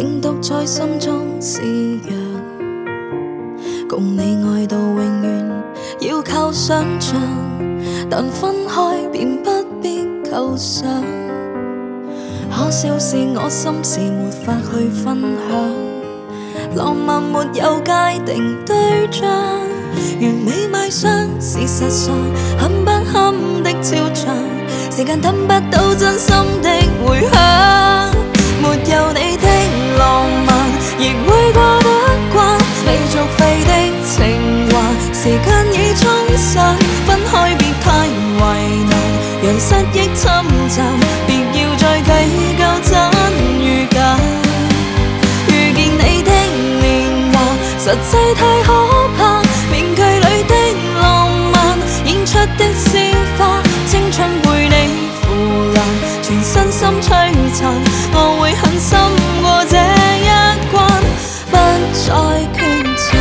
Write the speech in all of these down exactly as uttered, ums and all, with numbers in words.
病毒在心中肆虐。共你愛到永遠，要靠想像，但分開便不必構想。可笑是我心事沒法去分享，浪漫沒有界定對象，完美賣相，事實上很不堪的肖像，時間等不到真心的回響。沒有你的浪漫，亦會過得慣，未續費的情話，時間已沖散，分開別太為難，讓失憶侵襲，別要再計較真與假。遇見你的年華，實際太可怕，面具裏的浪漫，演出的鮮花，青春背你腐爛，全身心璀璨，我會狠心過這一關，不再抉擇。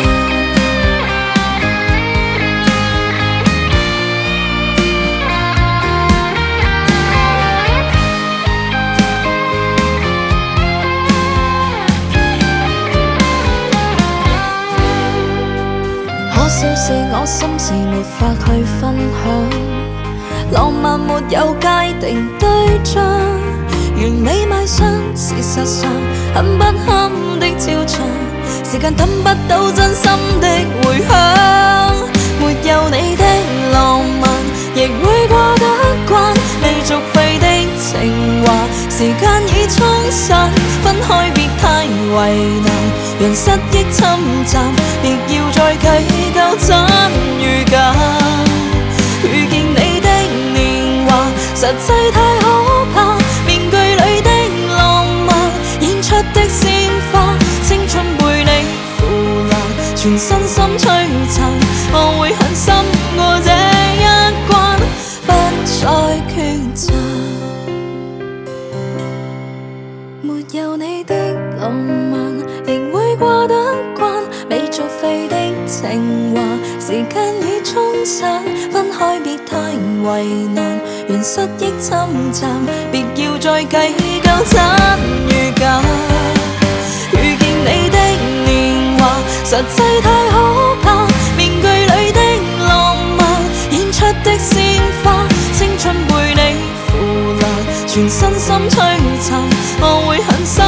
可笑是我心事沒法去分享，浪漫沒有界定對象，完美賣相，事實上很不堪的肖像，時間等不到真心的回響。沒有你的浪漫，亦會過得慣，未續費的情話，時間已沖散，分開別太為難，讓失憶侵襲，別要再計較真與假。遇見你的年華，實際太可怕，面具裏的浪漫，演出的鮮花，青春背你腐爛，全身心璀璨，我會狠心過這一關，不再抉擇。沒有你的浪漫，亦會過得慣，未續費的情話，時間已沖散，分開別太為難，讓失憶侵襲，別要再計較真與假。遇見你的年華，實際太可怕，面具裏的浪漫，演出的鮮花，青春背你腐爛，全身心璀璨，我會狠心